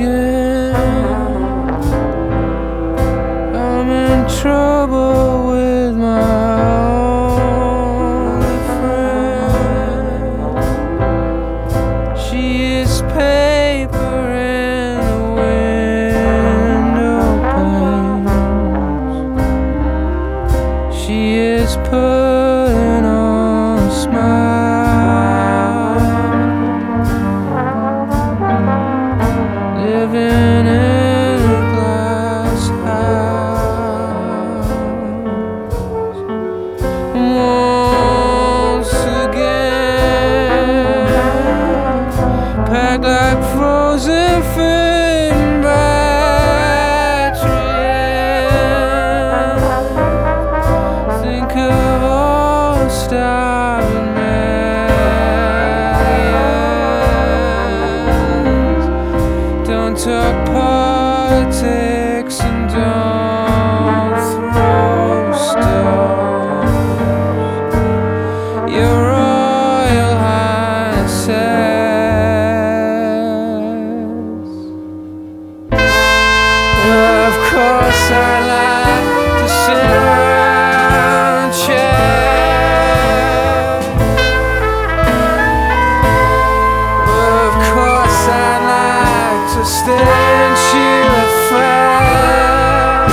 again. I'm in trouble with my only friend. She is paper in the window panes. She is putting on a smile, living in a glass house. Once again, packed like frozen fading batteries. Think of all the starving millions. Don't talk politics and don't throw stones, Your Royal Highnesses. Well, of course I like to sit around and chat. Well, of course I like to stay and cheer a flag.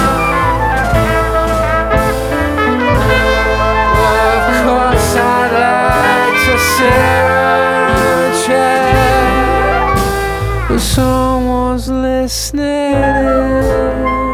Well, of course I'd like to sit around and chat, but someone's listening.